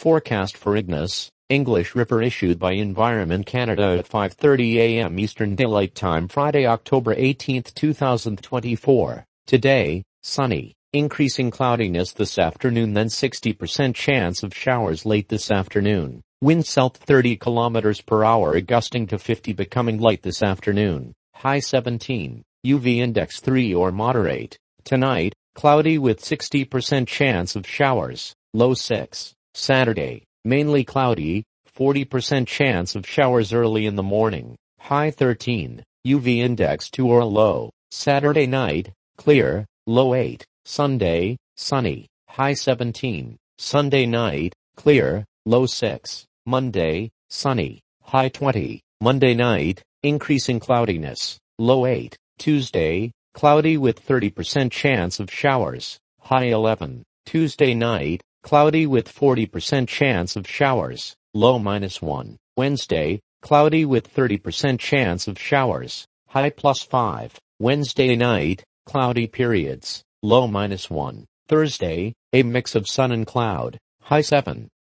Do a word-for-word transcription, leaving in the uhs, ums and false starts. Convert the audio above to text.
Forecast for Ignis, English River issued by Environment Canada at five thirty a m Eastern Daylight Time Friday, October eighteenth, two thousand twenty-four. Today, sunny, increasing cloudiness this afternoon, then sixty percent chance of showers late this afternoon. Wind south thirty kilometers per hour gusting to fifty, becoming light this afternoon. High seventeen. U V index three or moderate. Tonight, cloudy with sixty percent chance of showers. Low six. Saturday, mainly cloudy, forty percent chance of showers early in the morning. High thirteen. U V index two or low. Saturday night, clear, low eight. Sunday, sunny, high seventeen. Sunday night, clear, low six. Monday, sunny, high twenty. Monday night, increasing cloudiness, low eight. Tuesday, cloudy with thirty percent chance of showers, high eleven. Tuesday night, cloudy with forty percent chance of showers, low minus one. Wednesday, cloudy with thirty percent chance of showers, high plus five. Wednesday night, cloudy periods, low minus one. Thursday, a mix of sun and cloud, high seven.